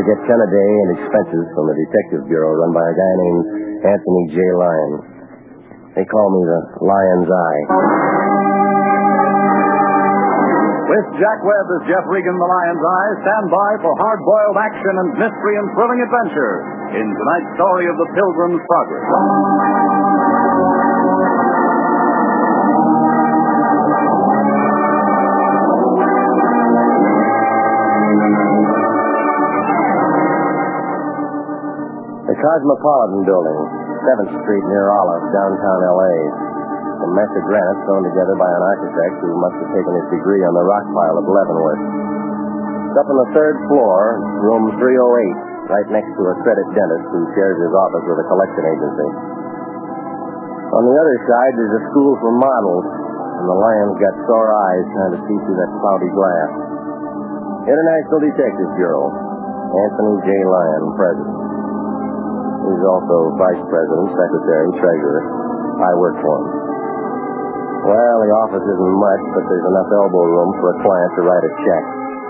I get 10 a day and expenses from the Detective Bureau run by a guy named Anthony J. Lyon. They call me the Lion's Eye. With Jack Webb as Jeff Regan, the Lion's Eye, stand by for hard-boiled action and mystery and thrilling adventure in tonight's story of the Pilgrim's Progress. The Cosmopolitan Building, 7th Street near Olive, downtown L.A. A mess of granite thrown together by an architect who must have taken his degree on the rock pile of Leavenworth. It's up on the 3rd floor, room 308, right next to a credit dentist who shares his office with a collection agency. On the other side, there's a school for models, and the Lion's got sore eyes trying to see through that cloudy glass. International Detective Bureau, Anthony J. Lyon, President. He's also Vice President, Secretary, Treasurer. I work for him. Well, the office isn't much, but there's enough elbow room for a client to write a check.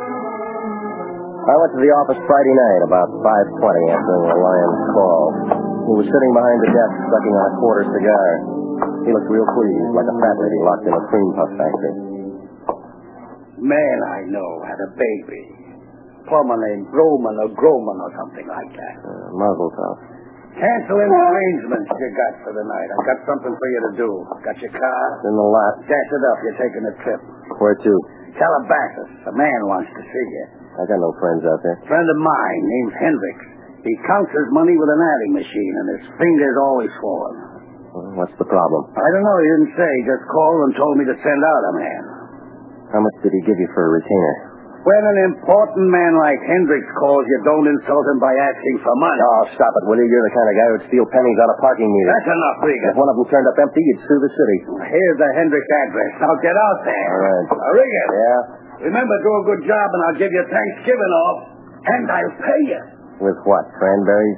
I went to the office Friday night about 5:20 after the Lion's call. He was sitting behind the desk sucking on a quarter cigar. He looked real pleased, like a fat lady locked in a cream puff factory. Man I know had a baby. Plumber named Groman or Groman or something like that. Mazel tov. Cancel any arrangements you got for the night. I've got something for you to do. Got your car? In the lot. Gas it up. You're taking a trip. Where to? Calabasas. A man wants to see you. I got no friends out there. Friend of mine named Hendricks. He counts his money with an adding machine, and his fingers always falling. Well, what's the problem? I don't know. He didn't say. He just called and told me to send out a man. How much did he give you for a retainer? When an important man like Hendricks calls, you don't insult him by asking for money. Oh, stop it, will you? You're the kind of guy who'd steal pennies out of parking meters. That's enough, Regan. If one of them turned up empty, you'd sue the city. Here's the Hendricks address. Now get out there. All right. Regan. Yeah? Remember, do a good job, and I'll give you Thanksgiving off, and I'll pay you. With what, cranberries?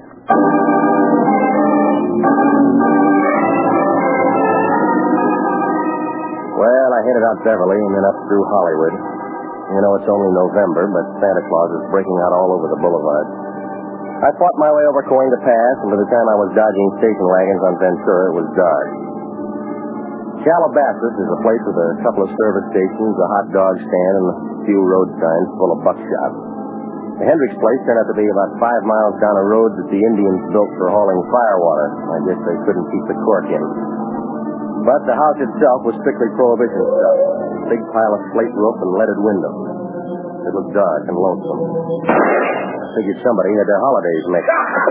Well, I headed out Beverly and then up through Hollywood. You know, it's only November, but Santa Claus is breaking out all over the boulevard. I fought my way over Coalinga Pass, and by the time I was dodging station wagons on Ventura, it was dark. Calabasas is a place with a couple of service stations, a hot dog stand, and a few road signs full of buckshot. The Hendricks place turned out to be about 5 miles down a road that the Indians built for hauling firewater. I guess they couldn't keep the cork in. But the house itself was strictly prohibition stuff. Big pile of slate roof and leaded windows. It looked dark and lonesome. I figured somebody had their holidays mixed.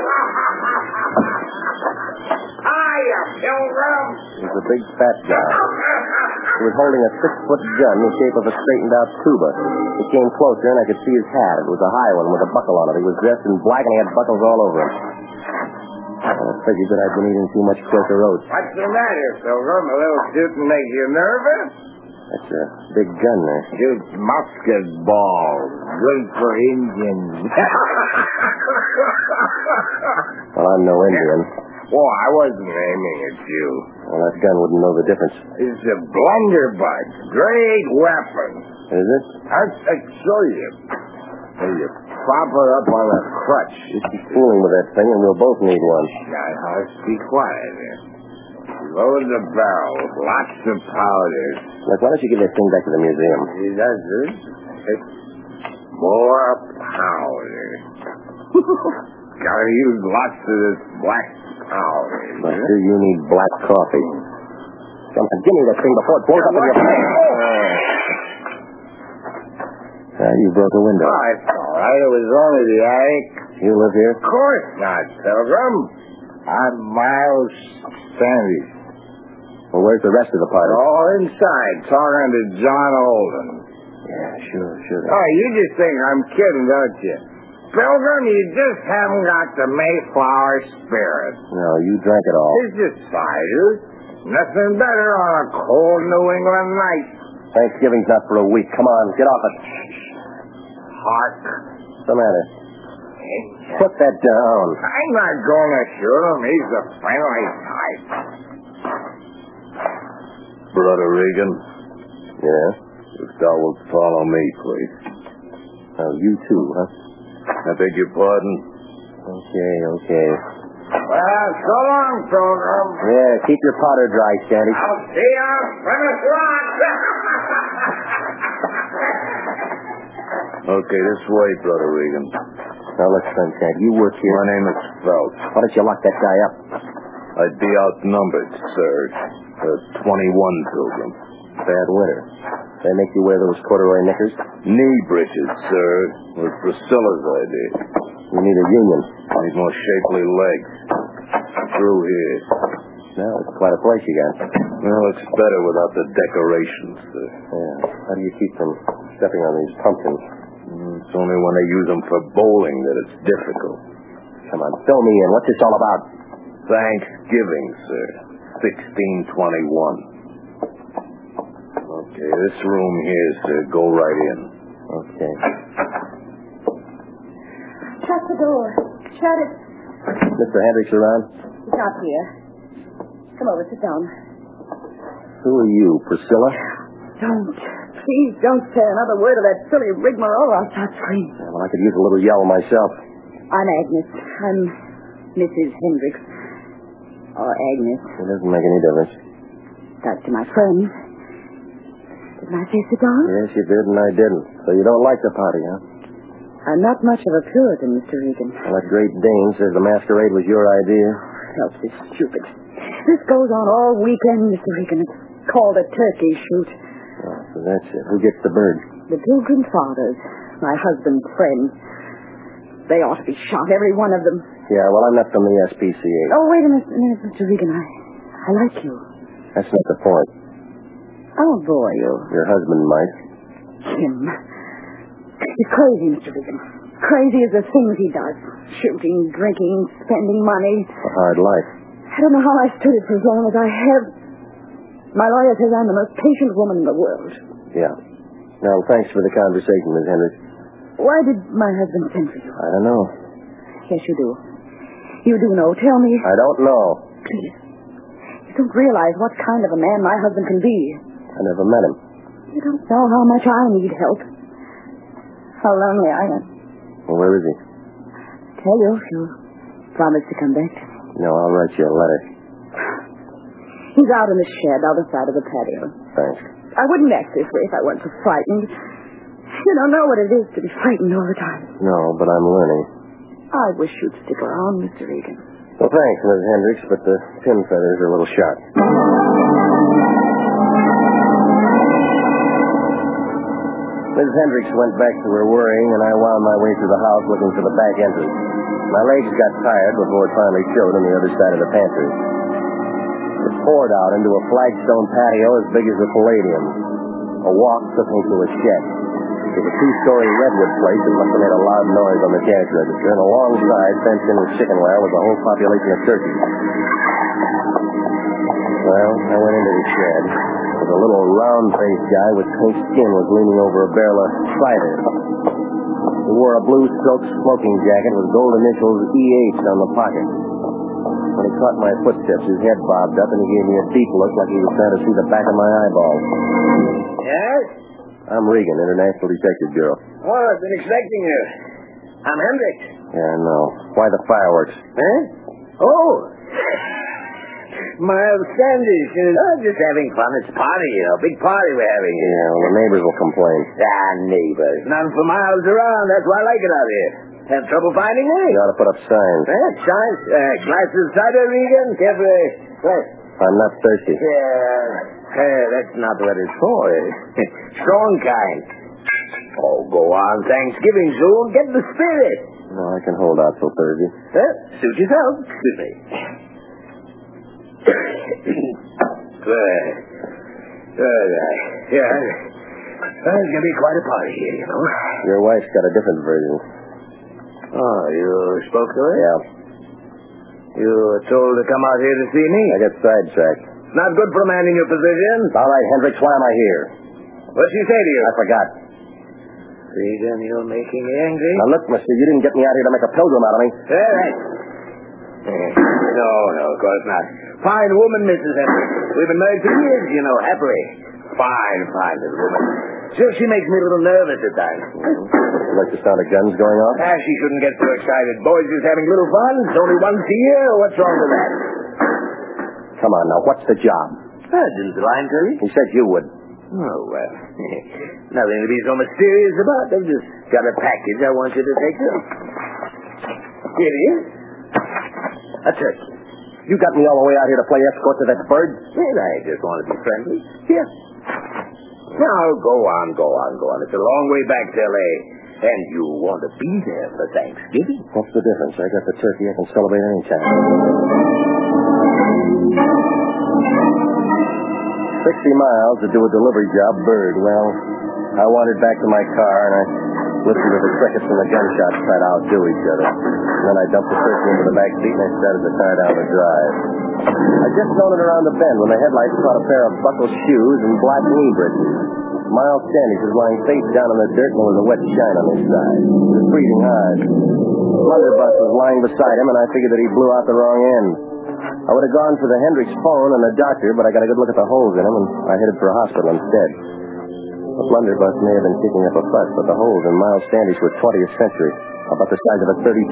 Hiya, Pilgrim. He was a big fat guy. He was holding a 6-foot gun in the shape of a straightened-out tuba. He came closer, and I could see his hat. It was a high one with a buckle on it. He was dressed in black, and he had buckles all over him. I figured that I'd been eating too much Quaker Oats. What's the matter, Pilgrim? A little shooting make you nervous? That's a big gun there. Shoots musket balls. Good for Indians. Well, I'm no Indian. Well, I wasn't aiming at you. Well, that gun wouldn't know the difference. It's a blunderbuss. Great weapon. Is it? I'll show you. You prop her up on a crutch. You keep fooling with that thing, and we'll both need one. Now, be quiet. Load the barrel with lots of powder. Look, why don't you give that thing back to the museum? He does it. It's more powder. Gotta use lots of this black powder. Well, sure, you need black coffee. Come on, give me that thing before it blows up in your face. You broke a window. Oh, it's all right. It was only the attic. You live here? Of course not, Pilgrim. I'm Miles Sandys. Well, where's the rest of the party? All inside, talking to John Holden. Yeah, sure. Oh, you just think I'm kidding, don't you? Pilgrim, you just haven't got the Mayflower spirit. No, you drank it all. It's just cider. Nothing better on a cold New England night. Thanksgiving's not for a week. Come on, get off it. Hark. What's the matter? Put that down. I'm not going to shoot him. He's a friendly type. Brother Regan, Yeah? if thou wilt follow me, please. Oh, you too, huh? I beg your pardon. Okay. Well, so long, Pilgrim. Yeah, keep your powder dry, Sandy. I'll see you on Plymouth Rock. Okay, this way, Brother Regan. Now, look, son, Sandy, you work here. My name is Phelps. Why don't you lock that guy up? I'd be outnumbered, sir. 21, Pilgrim. Bad winter. They make you wear those corduroy knickers? Knee breeches, sir. Was Priscilla's idea. You need a union. Need more shapely legs. Through here. Now, it's quite a place you got. Well, it's better without the decorations, sir. Yeah. How do you keep from stepping on these pumpkins? It's only when they use them for bowling that it's difficult. Come on, fill me in. What's this all about? Thanksgiving, sir. 1621. Okay, this room here, sir. Go right in. Okay. Shut the door. Shut it. Mr. Hendricks around? He's not here. Come over, sit down. Who are you, Priscilla? Don't. Please don't say another word of that silly rigmarole. I'll start screaming. Well, I could use a little yell myself. I'm Agnes. I'm Mrs. Hendricks. Or Agnes. It doesn't make any difference. That's to my friends. Didn't I say sit down? Yes, you did, and I didn't. So you don't like the party, huh? I'm not much of a Puritan, Mr. Regan. Well, that Great Dane says the masquerade was your idea. Phelps is stupid. This goes on all weekend, Mr. Regan. It's called a turkey shoot. Oh, so that's it. Who gets the bird? The Pilgrim Fathers, my husband's friends. They ought to be shot, every one of them. Yeah, well, I'm not from the SPCA. Oh, wait a minute, Mr. Regan. I like you. That's not the point. I'll bore you. Your husband might. Him. He's crazy, Mr. Regan. Crazy as the things he does. Shooting, drinking, spending money. A hard life. I don't know how I stood it for as long as I have. My lawyer says I'm the most patient woman in the world. Yeah. Now, thanks for the conversation, Miss Hendricks. Why did my husband send for you? I don't know. Yes, you do. You do know. Tell me. I don't know. Please. You don't realize what kind of a man my husband can be. I never met him. You don't know how much I need help. How lonely I am. Well, where is he? Tell you if you promise to come back to me. No, I'll write you a letter. He's out in the shed, other side of the patio. Thanks. I wouldn't act this way if I weren't so frightened. You don't know what it is to be frightened all the time. No, but I'm learning. I wish you'd stick around, Mr. Regan. Well, thanks, Miss Hendricks, but the pin feathers are a little sharp. Miss Hendricks went back to her worrying, and I wound my way through the house looking for the back entrance. My legs got tired before it finally showed on the other side of the pantry. It poured out into a flagstone patio as big as the Palladium. A walk took me to a shed. It was a two-story redwood place that must have made a loud noise on the cash register, and alongside, fenced in with chicken wire, was a whole population of turkeys. Well, I went into the shed. A little round-faced guy with pink skin was leaning over a barrel of cider. He wore a blue silk smoking jacket with gold initials EH on the pocket. When he caught my footsteps, his head bobbed up, and he gave me a deep look like he was trying to see the back of my eyeballs. Yes? I'm Regan, International Detective Bureau. Oh, I've been expecting you. I'm Hendricks. Yeah, no. Why the fireworks? Huh? Oh! Mild Sandy. Just having fun. It's a party, big party we're having here. Yeah, well, the neighbors will complain. Neighbors. None for miles around. That's why I like it out here. Have trouble finding me? You ought to put up signs. Signs? Glasses of cider, Regan? Carefully. What? I'm not thirsty. That's not what it's for. Strong kind. Oh, go on. Thanksgiving soon. Get the spirit. No, I can hold out till Thursday. Suit yourself. Excuse me. Good. Yeah. It's going to be quite a party here, you know. Your wife's got a different version. Oh, you spoke to her? Yeah. You were told to come out here to see me? I got sidetracked. Not good for a man in your position. All right, Hendricks, why am I here? What'd she say to you? I forgot. Regan, you're making me angry. Now, look, mister, you didn't get me out here to make a pilgrim out of me. Right. No, of course not. Fine woman, Mrs. Hendricks. We've been married for years, you know, happily. Fine little woman. Sure, she makes me a little nervous at times. You like the sound of guns going off? She shouldn't get so excited. Boys just having a little fun. It's only once a year. What's wrong with that? Come on now, what's the job? Didn't the line tell you? He said you would. Oh, well. Nothing to be so mysterious about. I've just got a package I want you to take to. Here it is. A turkey. You got me all the way out here to play escort to that bird? Well, I just want to be friendly. Here. Now, go on. It's a long way back to L.A. And you want to be there for Thanksgiving. What's the difference? I got the turkey. I can celebrate any time. 60 miles to do a delivery job, bird. Well, I wandered back to my car, and I listened to the crickets and the gunshots try to outdo each other. And then I dumped the turkey into the back seat, and I started the car down the drive. I just zoned it around the bend when the headlights caught a pair of buckled shoes and black knee breeches. Miles Standish was lying face down in the dirt, and there was a wet shine on his side. He was breathing hard. Blunderbuss was lying beside him, and I figured that he blew out the wrong end. I would have gone for the Hendricks phone and the doctor, but I got a good look at the holes in him, and I headed for a hospital instead. The blunderbuss may have been kicking up a fuss, but the holes in Miles Standish were 20th century, about the size of a .32.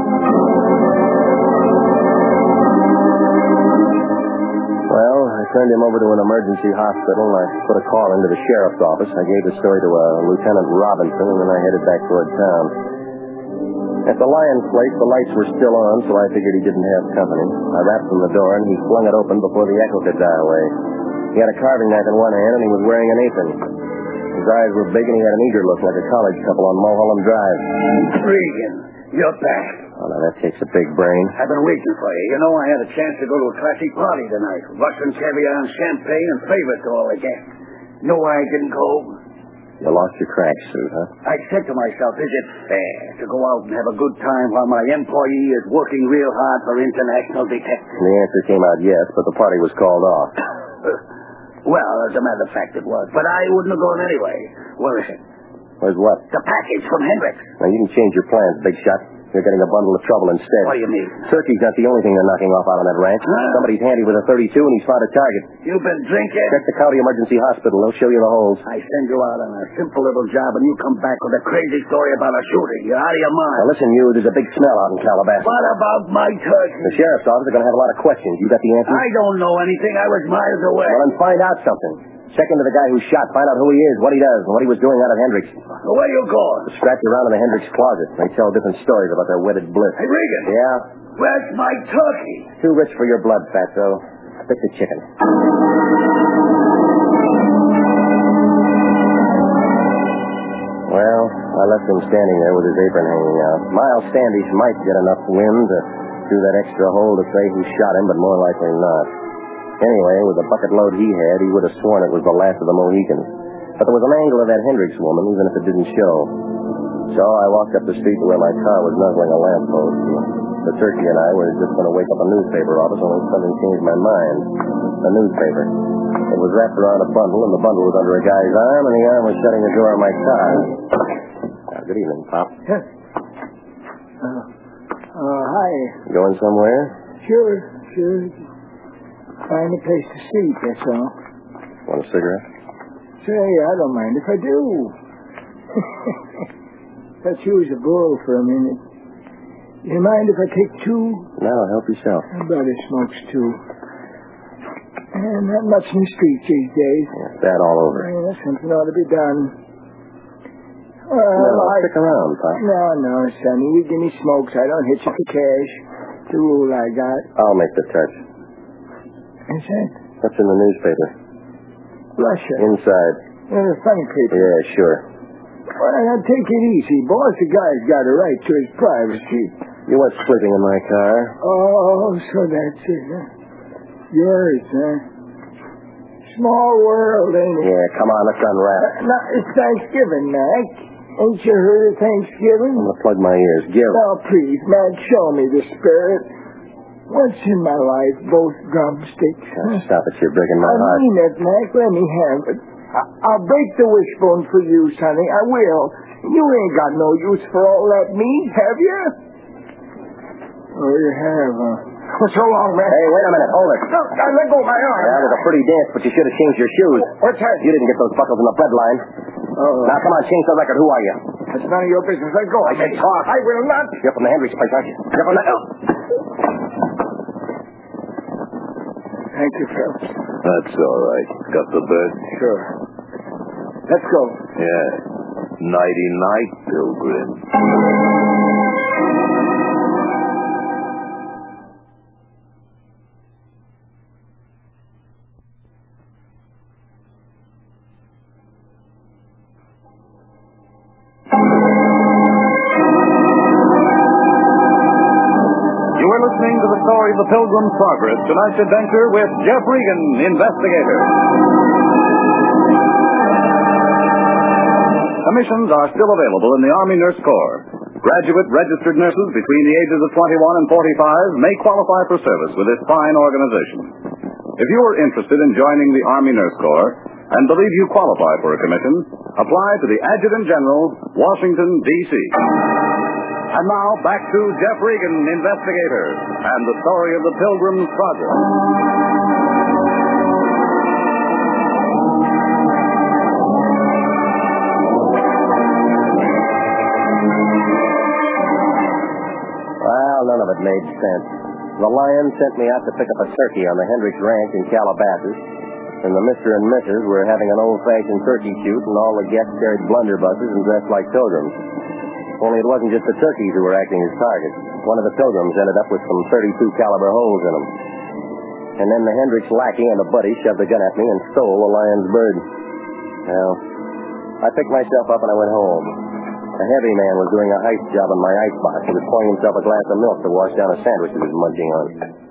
Well, I turned him over to an emergency hospital, and I put a call into the sheriff's office. I gave the story to Lieutenant Robinson, and then I headed back toward town. At the Lyons place, the lights were still on, so I figured he didn't have company. I rapped on the door, and he flung it open before the echo could die away. He had a carving knife in one hand, and he was wearing an apron. His eyes were big, and he had an eager look like a college couple on Mulholland Drive. Regan, you're back. Oh, now that takes a big brain. I've been waiting for you. You know, I had a chance to go to a classy party tonight. Russian caviar and champagne and favorites all again. Know why I didn't go? You lost your crack suit, huh? I said to myself, is it fair to go out and have a good time while my employee is working real hard for international detectives? And the answer came out yes, but the party was called off. Well, as a matter of fact, it was. But I wouldn't have gone anyway. Where is it? Where's what? The package from Hendricks. Now, you can change your plans, big shot. You're getting a bundle of trouble instead. What do you mean? Turkey's not the only thing they're knocking off out on that ranch. Huh? Somebody's handy with a .32, and he's found a target. You've been drinking? Check the county emergency hospital. They'll show you the holes. I send you out on a simple little job, and you come back with a crazy story about a shooting. You're out of your mind. Now, listen, you, there's a big smell out in Calabasas. What about my turkey? The sheriff's office are going to have a lot of questions. You got the answer? I don't know anything. I was miles away. Well, then find out something. Check into the guy who shot. Find out who he is, what he does, and what he was doing out at Hendricks. Where are you going? Scratch around in the Hendricks closet. They tell different stories about their wedded bliss. Hey, Regan. Yeah? Where's my turkey? Too rich for your blood, Fatso. Stick to chicken. Well, I left him standing there with his apron hanging out. Miles Standish might get enough wind to do that extra hole to say who shot him, but more likely not. Anyway, with the bucket load he had, he would have sworn it was the last of the Mohicans. But there was an angle of that Hendricks woman, even if it didn't show. So I walked up the street to where my car was nuzzling a lamppost. The turkey and I were just going to wake up a newspaper office when something changed my mind. The newspaper. It was wrapped around a bundle, and the bundle was under a guy's arm, and the arm was shutting the door of my car. Good evening, Pop. Hi. Going somewhere? Sure. Find a place to sleep, that's all. Want a cigarette? Say, I don't mind if I do. Let's use a bull for a minute. You mind if I take two? No, help yourself. My brother smokes two. And not much in the streets these days. Yeah, bad all over. Yeah, something ought to be done. Stick around, Pop. No, Sonny. You give me smokes. I don't hit you for cash. It's a rule I got. I'll make the touch. Is that? What's in the newspaper? Russia. Inside. The funny paper. Yeah, sure. Well, now take it easy, boss. The guy's got a right to his privacy. You went sleeping in my car. Oh, so that's it, huh? Yours, huh? Small world, ain't it? Yeah, come on, let's unwrap. Now, it's Thanksgiving, Mac. Ain't you heard of Thanksgiving? I'm going to plug my ears. Give. Now, please, Mac, show me the spirit. Once in my life, both drumsticks. Now, stop it, you're breaking my I heart. mean it, Mac. Let me have it. I'll break the wishbone for you, Sonny. I will. You ain't got no use for all that meat, have you? Oh, you have, huh? So long, man. Hey, wait a minute. Hold it. No, let go of my arm. That was a pretty dance, but you should have changed your shoes. What's that? You didn't get those buckles in the bread line. Now, come on, change the record. Who are you? That's none of your business. Let go. I said talk. I will not. You're from the Hendricks place, aren't you? You're from the... Thank you, Phelps. That's all right. Got the bed? Sure. Let's go. Yeah. Nighty-night, Pilgrim. You are listening to the story of the Pilgrim's Progress, tonight's adventure with Jeff Regan, investigator. Commissions are still available in the Army Nurse Corps. Graduate registered nurses between the ages of 21 and 45 may qualify for service with this fine organization. If you are interested in joining the Army Nurse Corps and believe you qualify for a commission, apply to the Adjutant General, Washington, D.C. And now, back to Jeff Regan, investigator, and the story of the Pilgrim's Progress. Well, none of it made sense. The Lion sent me out to pick up a turkey on the Hendricks Ranch in Calabasas, and the Mr. and Mrs. were having an old-fashioned turkey shoot, and all the guests carried blunderbusses and dressed like pilgrims. Only it wasn't just the turkeys who were acting as targets. One of the pilgrims ended up with some .32 caliber holes in him. And then the Hendricks lackey and a buddy shoved a gun at me and stole the Lion's bird. Well, I picked myself up and I went home. A heavy man was doing a heist job in my icebox. He was pouring himself a glass of milk to wash down a sandwich he was munching on.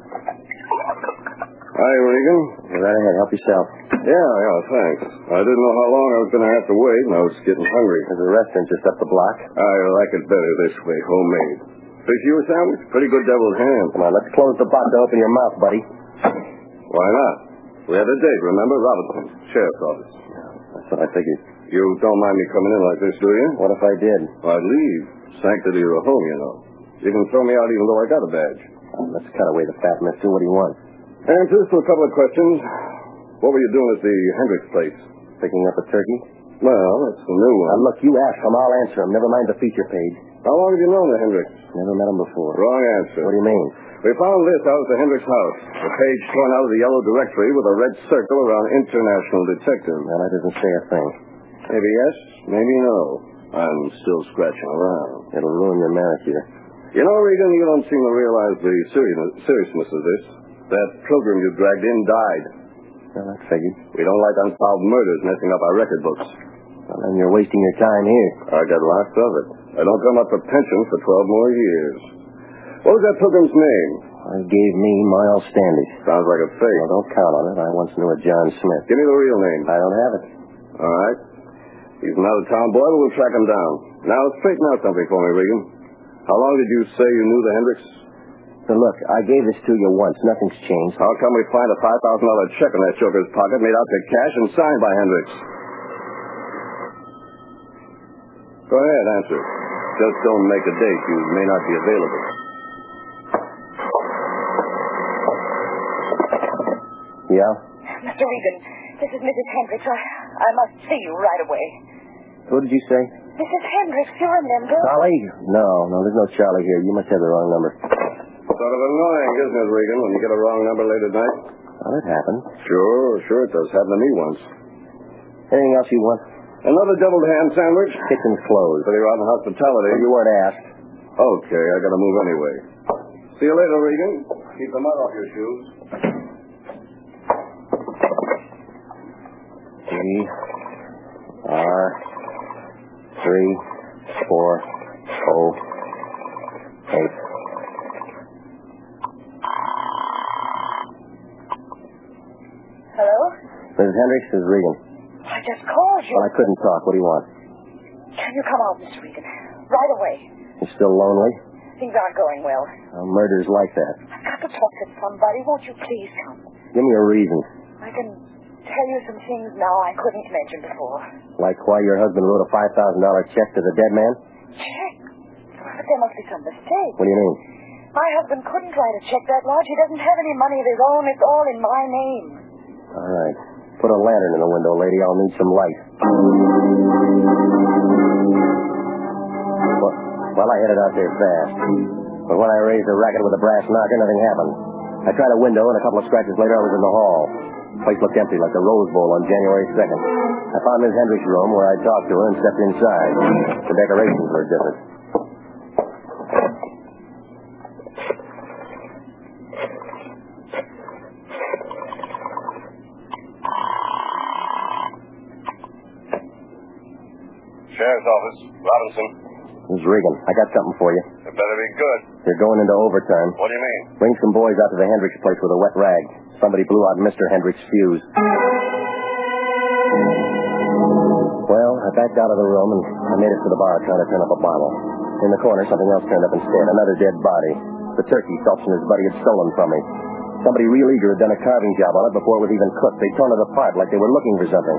Hi, Regan. Go right ahead. Help yourself. Yeah, thanks. I didn't know how long I was going to have to wait, and I was getting hungry. There's a restaurant just up the block. I like it better this way, homemade. Fix you a sandwich? Pretty good deviled ham. Come on, let's close the box and open your mouth, buddy. Why not? We had a date, remember? Robinson, sheriff's office. That's what I figured. You don't mind me coming in like this, do you? What if I did? I'd leave. Sanctity of the home, you know. You can throw me out even though I got a badge. Let's cut away the fat, mister. What do you want? Answers to a couple of questions. What were you doing at the Hendricks place? Picking up a turkey? Well, that's a new one. Now, look, you ask him. I'll answer him. Never mind the feature page. How long have you known the Hendricks? Never met him before. Wrong answer. What do you mean? We found this out at the Hendricks house. The page torn out of the yellow directory with a red circle around International Detective. Well, that doesn't say a thing. Maybe yes, maybe no. I'm still scratching around. It'll ruin your marriage here. You know, Regan, you don't seem to realize the seriousness of this. That pilgrim you dragged in died. Well, that's figured. We don't like unsolved murders messing up our record books. Well, then you're wasting your time here. I got lots of it. I don't come up for pension for 12 more years. What was that pilgrim's name? He gave me Miles Standish. Sounds like a fake. Well, don't count on it. I once knew a John Smith. Give me the real name. I don't have it. All right. He's an out-of-town boy, but we'll track him down. Now, straighten out something for me, Regan. How long did you say you knew the Hendricks? So look, I gave this to you once. Nothing's changed. How come we find a $5,000 check in that joker's pocket made out to cash and signed by Hendricks? Go ahead, answer. Just don't make a date. You may not be available. Yeah? Mr. Regan, this is Mrs. Hendricks. I must see you right away. Who did you say? Mrs. Hendricks, you remember? Charlie? No, there's no Charlie here. You must have the wrong number. Sort of annoying, isn't it, Regan, when you get a wrong number late at night? Well, it happened. Sure it does. Happened to me once. Anything else you want? Another deviled ham sandwich? Kitchen's closed. Pretty rotten hospitality. You weren't asked. Okay, I gotta move anyway. See you later, Regan. Keep the mud off your shoes. ER3408. Hello? Mrs. Hendricks, this is Regan. I just called you. Well, I couldn't talk. What do you want? Can you come out, Mr. Regan? Right away. You still lonely? Things aren't going well. Murder's like that. I've got to talk to somebody. Won't you please come? Give me a reason. I can tell you some things now I couldn't mention before. Like why your husband wrote a $5,000 check to the dead man? Check? But there must be some mistake. What do you mean? My husband couldn't write a check that large. He doesn't have any money of his own. It's all in my name. All right. Put a lantern in the window, lady. I'll need some light. Well, I headed out there fast. But when I raised the racket with a brass knocker, nothing happened. I tried a window, and a couple of scratches later, I was in the hall. The place looked empty, like the Rose Bowl on January 2nd. I found Miss Hendricks' room, where I talked to her and stepped inside. The decorations were different. Sheriff's Office. Robinson. This is Regan. I got something for you. It better be good. You're going into overtime. What do you mean? Bring some boys out to the Hendricks place with a wet rag. Somebody blew out Mr. Hendricks' fuse. Well, I backed out of the room and I made it to the bar trying to turn up a bottle. In the corner, something else turned up instead. Another dead body. The turkey Phelps and his buddy had stolen from me. Somebody real eager had done a carving job on it before it was even cooked. They'd torn it apart like they were looking for something.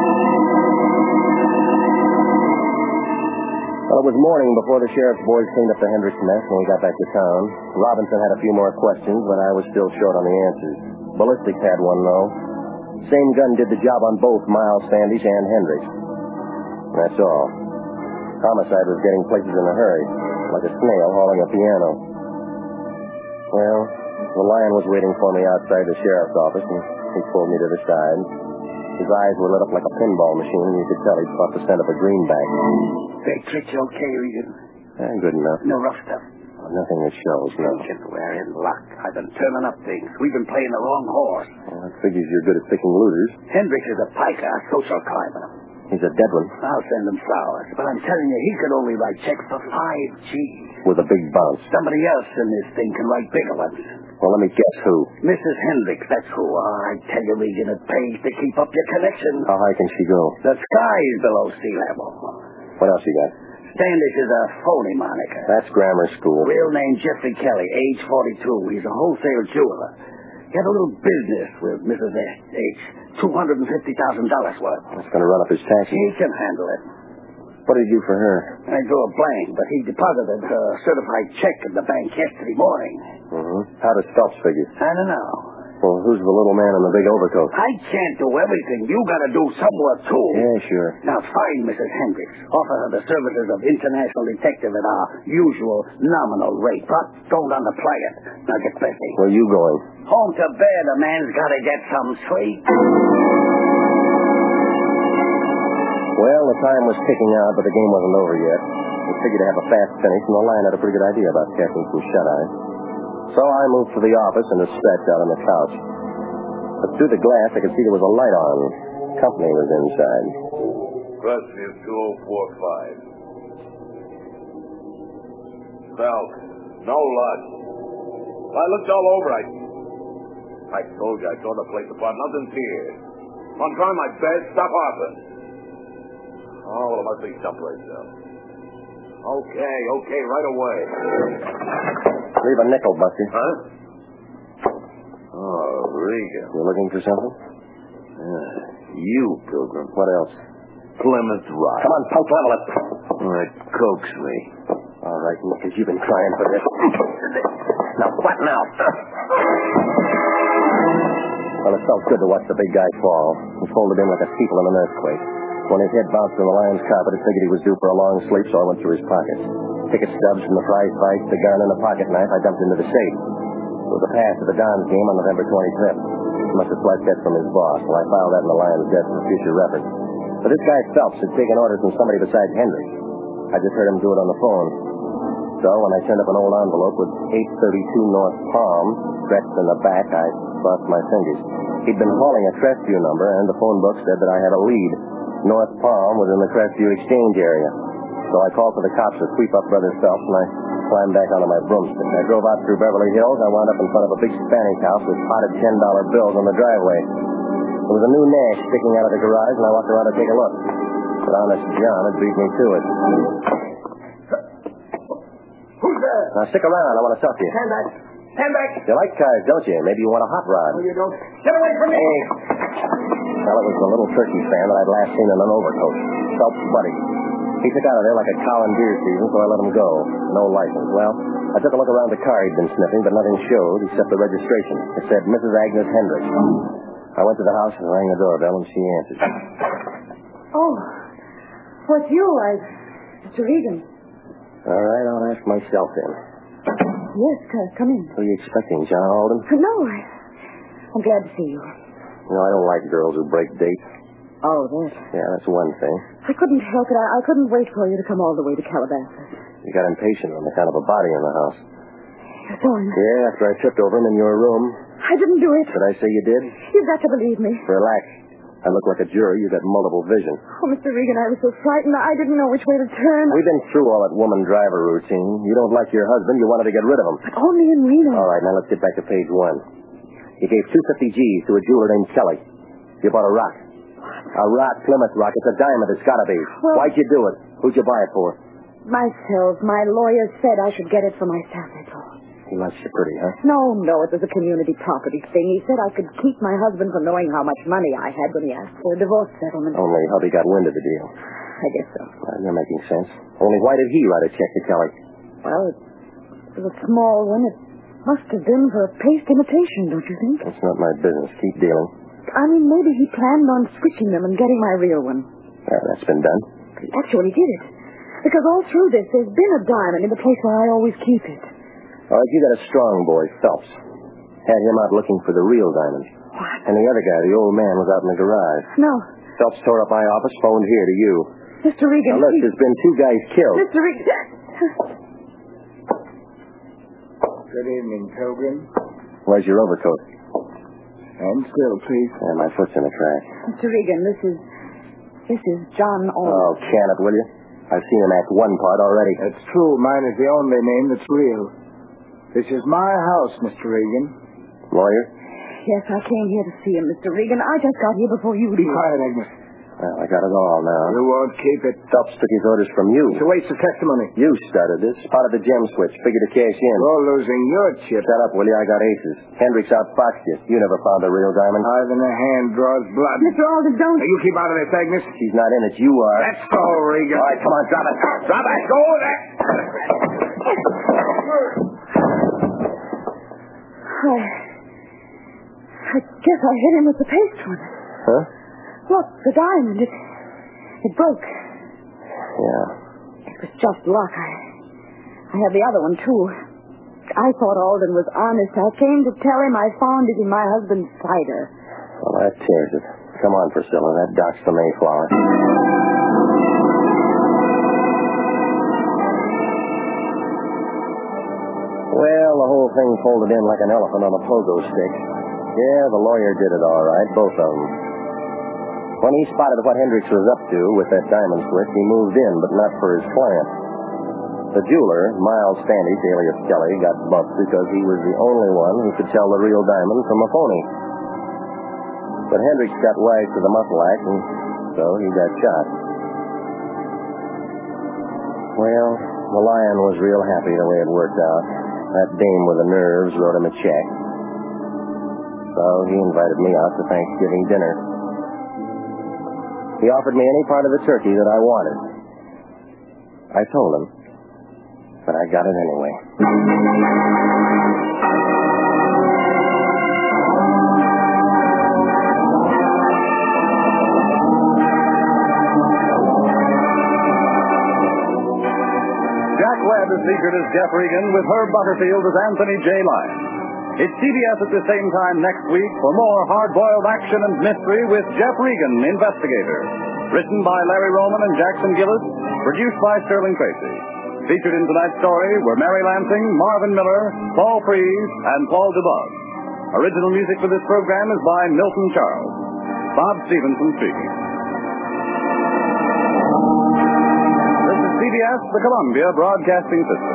Well, it was morning before the sheriff's boys cleaned up the Hendricks mess when we got back to town. Robinson had a few more questions, but I was still short on the answers. Ballistics had one, though. Same gun did the job on both Miles Standish and Hendricks. That's all. Homicide was getting places in a hurry, like a snail hauling a piano. Well, the lion was waiting for me outside the sheriff's office, and he pulled me to the side. His eyes were lit up like a pinball machine, and you could tell he'd caught the scent of a greenback. They tricked you okay, Regan? Good enough. No rough stuff. Oh, nothing that shows, no. We're in luck. I've been turning up things. We've been playing the wrong horse. Well, that figures you're good at picking losers. Hendricks is a piker, a social climber. He's a dead one. I'll send him flowers. But I'm telling you, he could only write checks for 5 G's. With a big bounce. Somebody else in this thing can write bigger ones. Well, let me guess who. Mrs. Hendricks, that's who. I tell you, Regan, it pays to keep up your connection. How high can she go? The sky is below sea level. What else you got? Standish is a phony moniker. That's grammar school. Real name Jeffrey Kelly, age 42. He's a wholesale jeweler. He had a little business with Mrs. H. $250,000 worth. That's going to run up his taxes. He can handle it. What did he do for her? I drew a blank, but he deposited a certified check in the bank yesterday morning. Mm-hmm. How does Phelps figure? I don't know. Well, who's the little man in the big overcoat? I can't do everything. You got to do some work, too. Yeah, sure. Now, find Mrs. Hendricks. Offer her the services of international detective at our usual nominal rate. But don't underplay it. Now, get busy. Where are you going? Home to bed. A man's got to get some sleep. Well, the time was ticking out, but the game wasn't over yet. We figured to have a fast finish, and the Lion had a pretty good idea about catching some shut-eye. So I moved to the office and stretched out on the couch. But through the glass, I could see there was a light on. Company was inside. Crestview 2045. Phelps. No luck. I looked all over. I told you I tore the place apart. Nothing's here. I'm trying my best. Stop hopping. Oh, well, it must be someplace else. Okay, right away. Leave a nickel, Buster. Huh? Oh, Regan. You looking for something? You, Pilgrim. What else? Plymouth Rock. Come on, punk, level it. It coax me. All right, because you've been crying for this. Now, what now? Well, it felt good to watch the big guy fall. He folded in like a steeple in an earthquake. When his head bounced on the Lion's carpet, I figured he was due for a long sleep, so I went through his pockets. Ticket stubs from the prize fight, the gun, and the pocket knife I dumped into the safe. It was a pass to the Dons game on November 25th. He must have flashed that from his boss, so I filed that in the Lion's desk for future reference. But this guy Phelps had taken orders from somebody besides Hendricks. I just heard him do it on the phone. So when I turned up an old envelope with 832 North Palm stretched in the back, I crossed my fingers. He'd been hauling a Crestview number, and the phone book said that I had a lead. North Palm was in the Crestview exchange area. So I called for the cops to sweep up Brother Phelps, and I climbed back onto my broomstick. I drove out through Beverly Hills. I wound up in front of a big Spanish house with potted $10 bills on the driveway. There was a new Nash sticking out of the garage, and I walked around to take a look. But honest John had beat me to it. Who's there? Now, stick around. I want to talk to you. Stand back. Stand back. You like cars, don't you? Maybe you want a hot rod. No, you don't. Get away from me. Hey. Well, it was the little turkey fan that I'd last seen in an overcoat. Phelps' buddy. He took out of there like a cow in deer season, so I let him go. No license. Well, I took a look around the car he'd been sniffing, but nothing showed except the registration. It said Mrs. Agnes Hendricks. I went to the house and rang the doorbell, and she answered. Oh, what's you? Mr. Regan. All right, I'll ask myself in. Yes, come in. Who are you expecting, John Alden? No, I'm glad to see you. You know, I don't like girls who break dates. Oh, that. Yeah, that's one thing. I couldn't help it. I couldn't wait for you to come all the way to Calabasas. You got impatient on the count of a body in the house. Thorne. Yeah, after I tripped over him in your room. I didn't do it. Did I say you did? You've got to believe me. Relax. I look like a jury. You got multiple vision. Oh, Mr. Regan, I was so frightened. I didn't know which way to turn. We've been through all that woman driver routine. You don't like your husband. You wanted to get rid of him. But only in Reno. All right, now let's get back to page 1. You gave 250 G's to a jeweler named Kelly. You bought a rock. A rock, Plymouth rock. It's a diamond. It's got to be. Well, why'd you do it? Who'd you buy it for? Myself. My lawyer said I should get it for myself, that's all. He likes you pretty, huh? No, it was a community property thing. He said I could keep my husband from knowing how much money I had when he asked for a divorce settlement. Only hubby got wind of the deal. I guess so. Well, you're making sense. Only why did he write a check to Kelly? Well, it was a small one. It must have been for a paste imitation, don't you think? That's not my business. Keep dealing. I mean, maybe he planned on switching them and getting my real one. That's been done. He actually did it. Because all through this, there's been a diamond in the place where I always keep it. All right, you got a strong boy, Phelps. Had him out looking for the real diamond. What? And the other guy, the old man, was out in the garage. No. Phelps tore up my office, phoned here to you. Mr. Regan, Now, look, please. there's been 2 guys killed. Mr. Regan. Good evening, Pilgrim. Where's your overcoat? And still, please. Yeah, my foot's in the crack. Mr. Regan, this is John Alden. Oh, can it, will you? I've seen him act one part already. That's true. Mine is the only name that's real. This is my house, Mr. Regan. Lawyer? Yes, I came here to see him, Mr. Regan. I just got here before you Be did. quiet, Agnes. Well, I got it all now. You won't keep it. Phelps took his orders from you. It's a waste of testimony. You started this. Spotted the gem switch. Figured to cash in. You're losing your chip. Shut up, will you? I got aces. Hendricks outfoxed you. You never found the real diamond. Knife in the hand draws blood. Mr. Alden, don't. Now, you keep out of this, Agnes. She's not in it. You are. Let's go, Regan. All right, come on, drop it. Drop it. Go there. I guess I hit him with the paste one. Huh? Look, the diamond, it broke. Yeah. It was just luck. I had the other one, too. I thought Alden was honest. I came to tell him I found it in my husband's cider. Well, that tears it. Come on, Priscilla. That docks the Mayflower. Well, the whole thing folded in like an elephant on a pogo stick. Yeah, the lawyer did it all right, both of them. When he spotted what Hendricks was up to with that diamond switch, he moved in, but not for his client. The jeweler, Miles Standish, alias Kelly, got bumped because he was the only one who could tell the real diamond from a phony. But Hendricks got wise to the muscle act, and so he got shot. Well, the lion was real happy the way it worked out. That dame with the nerves wrote him a check. So he invited me out to Thanksgiving dinner. He offered me any part of the turkey that I wanted. I told him, but I got it anyway. Jack Webb is featured as Jeff Regan, with Herb Butterfield as Anthony J. Lyon. It's CBS at the same time next week for more hard-boiled action and mystery with Jeff Regan, Investigator. Written by Larry Roman and Jackson Gillis. Produced by Sterling Tracy. Featured in tonight's story were Mary Lansing, Marvin Miller, Paul Frees, and Paul DeBug. Original music for this program is by Milton Charles. Bob Stevenson speaking. This is CBS, the Columbia Broadcasting System.